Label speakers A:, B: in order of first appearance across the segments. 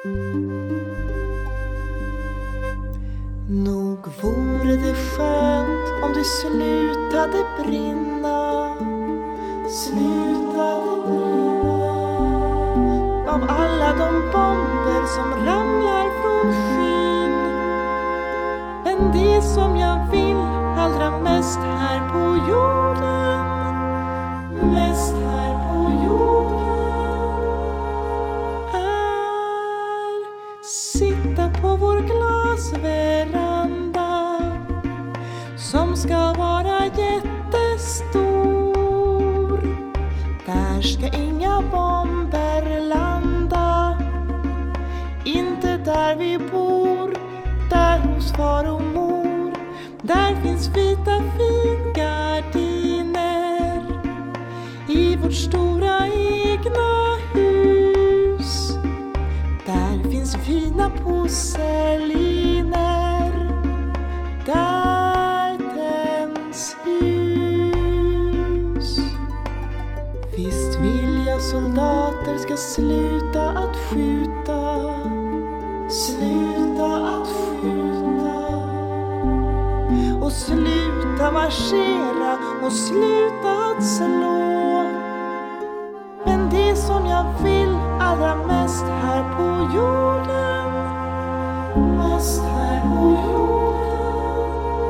A: Nog vore det skönt om du slutade brinna. Slutade brinna av alla de bomber som ramlar från skyn. Men det som jag vill allra mest här på jorden, mest här på jorden, är sitta på vår glasveranda som ska vara jättestor. Där ska inga bomber landa, inte där vi bor, där hos far och mor. Där finns vita fingardiner i vårt stora egna hus. Där finns fina porceliner, där tänds ljus. Visst vill jag soldater ska sluta att skjuta, sluta att skjuta, och sluta marschera och sluta att slå. Men det som jag vill allra mest här på jorden, mest här på jorden,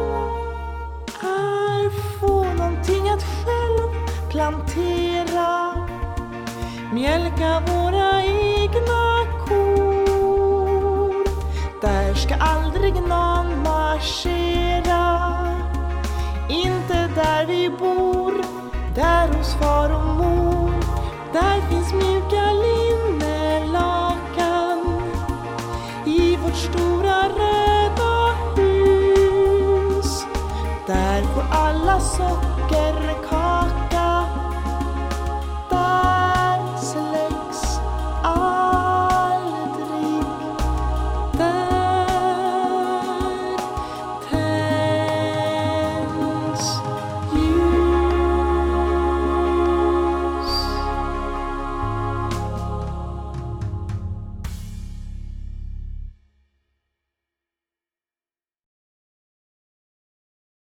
A: är få någonting att själv plantera, mjölka våra egna kor. Där ska aldrig någon marschera, inte där vi bor, där hos far och mor. Där finns mjuka linnelakan i vårt stora röda hus. Där får alla sockerkaka